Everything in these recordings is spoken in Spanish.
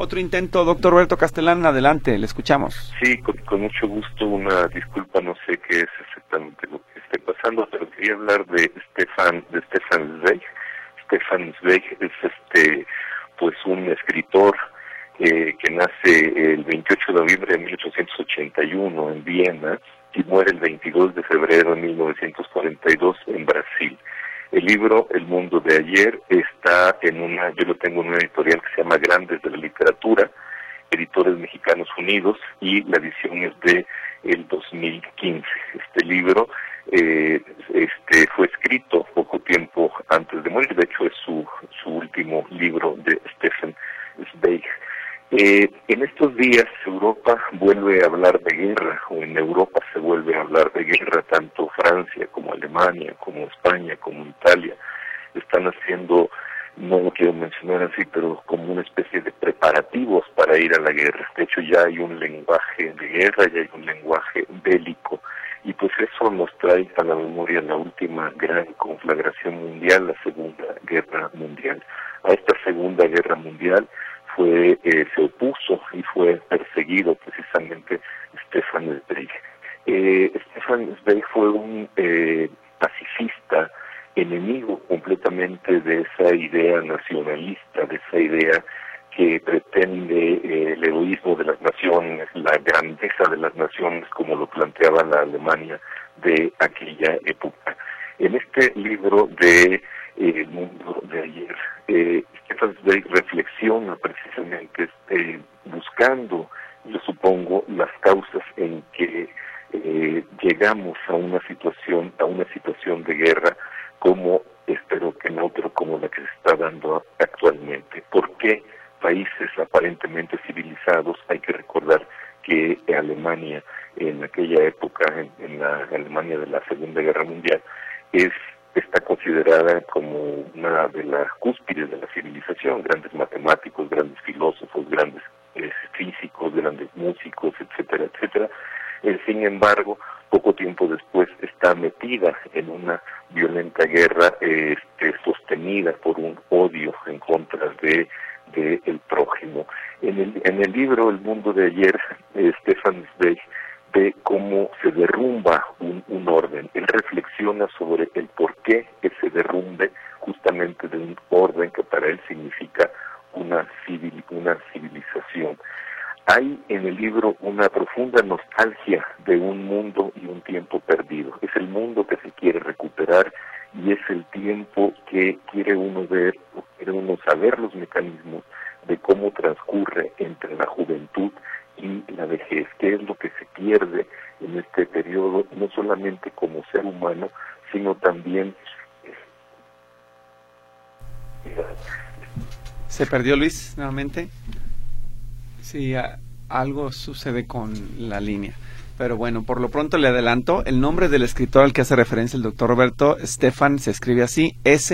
Otro intento, doctor Roberto Castellán, adelante, le escuchamos. Sí, con mucho gusto. Una disculpa, no sé qué es exactamente lo que esté pasando, pero quería hablar de Stefan Zweig. Stefan Zweig es pues un escritor que nace el 28 de noviembre de 1881 en Viena y muere el 22 de febrero de 1942 en Brasil. El libro El Mundo de Ayer está yo lo tengo en una editorial que se llama Grandes de la Literatura, Editores Mexicanos Unidos, y la edición es de el 2015. Este libro fue escrito poco tiempo antes de morir, de hecho es su último libro de Stefan Zweig. En estos días Europa vuelve a hablar de guerra, o en Europa se vuelve a hablar de guerra, tanto Francia como Alemania, como España, como Italia, están haciendo, no lo quiero mencionar así, pero como una especie de preparativos para ir a la guerra. De hecho ya hay un lenguaje de guerra, ya hay un lenguaje bélico, y pues eso nos trae a la memoria la última gran conflagración mundial, la Segunda Guerra Mundial. A esta Segunda Guerra Mundial se opuso y fue perseguido precisamente Stefan Zweig. Stefan Zweig fue un pacifista, enemigo completamente de esa idea nacionalista, de esa idea que pretende el egoísmo de las naciones, la grandeza de las naciones, como lo planteaba la Alemania de aquella época. En este libro de El Mundo de Ayer, Stefan Zweig reflexiona precisamente buscando, yo supongo, las causas en que llegamos a una situación de guerra, como espero que no, pero como la que se está dando actualmente. ¿Por qué países aparentemente civilizados? Hay que recordar que Alemania, en aquella época, en la Alemania de la Segunda Guerra Mundial, está considerada como una de las cúspides de la civilización, grandes matemáticos, grandes filósofos, grandes físicos, grandes músicos, etcétera, etcétera. Sin embargo, poco tiempo después está metida en una violenta guerra sostenida por un odio en contra de el prójimo. En el libro El Mundo de Ayer, Stefan Zweig ve cómo se derrumba un orden. Él reflexiona sobre el porqué ese derrumbe justamente de un orden que para él significa una civilización. Hay en el libro una profunda nostalgia de un mundo y un tiempo perdido. Es el mundo que se quiere recuperar y es el tiempo que quiere uno ver, quiere uno saber los mecanismos de cómo transcurre entre la juventud y la vejez, qué es lo que se pierde en este periodo, no solamente como ser humano, sino también... ¿Se perdió Luis nuevamente? Sí, algo sucede con la línea. Pero bueno, por lo pronto le adelanto, el nombre del escritor al que hace referencia el doctor Roberto, Stefan, se escribe así,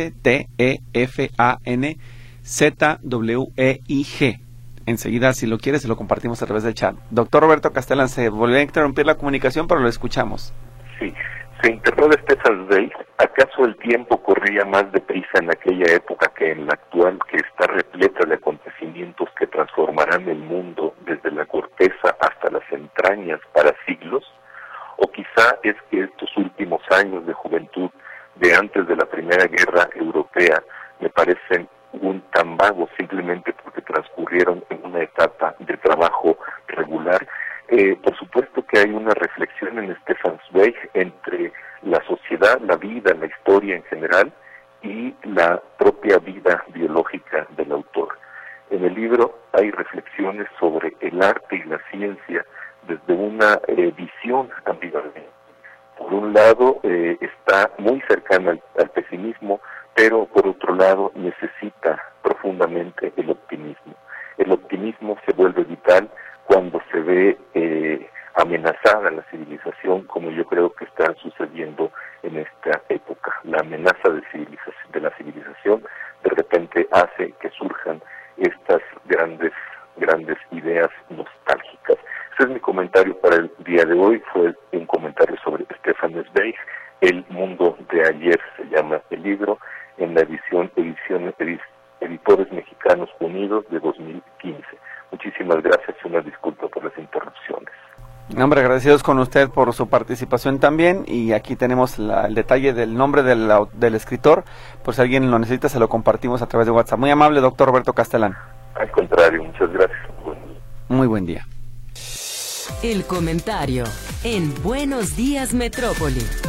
Stefan-Zweig. Enseguida, si lo quiere, se lo compartimos a través del chat. Doctor Roberto Castellán, se volvió a interrumpir la comunicación, pero lo escuchamos. Sí, se interroga Stefan Zweig. ¿Acaso el tiempo corría más deprisa en aquella época que en la actual, que está repleta de acontecimientos que transformarán el mundo desde la corteza hasta las entrañas para siglos? ¿O quizá es que estos últimos años de juventud de antes de la Primera Guerra Europea me parecen tan vagos simplemente porque transcurrieron en una etapa de trabajo regular? Por supuesto que hay una reflexión en Stefan Zweig entre la sociedad, la vida, la historia en general y la propia vida biológica del autor. En el libro hay reflexiones sobre el arte y la ciencia desde una visión ambivalente. Por un lado, está muy cercana al pesimismo, pero por otro lado necesita profundamente el optimismo. El optimismo se vuelve vital cuando se ve amenazada la civilización, como yo creo que está sucediendo en esta época. La amenaza de la civilización de repente hace que surjan estas grandes ideas nostálgicas. Ese es mi comentario para el día de hoy. Fue un comentario sobre Stefan Zweig. El Mundo de Ayer se llama el libro, en la edición Editores Mexicanos Unidos de 2015. muchísimas gracias y una disculpa por las interrupciones. Hombre, agradecidos con usted por su participación también, y aquí tenemos el detalle del nombre del escritor, por si alguien lo necesita se lo compartimos a través de WhatsApp. Muy amable, doctor Roberto Castellán. Al contrario, muchas gracias. Muy buen día. El comentario en Buenos Días Metrópoli.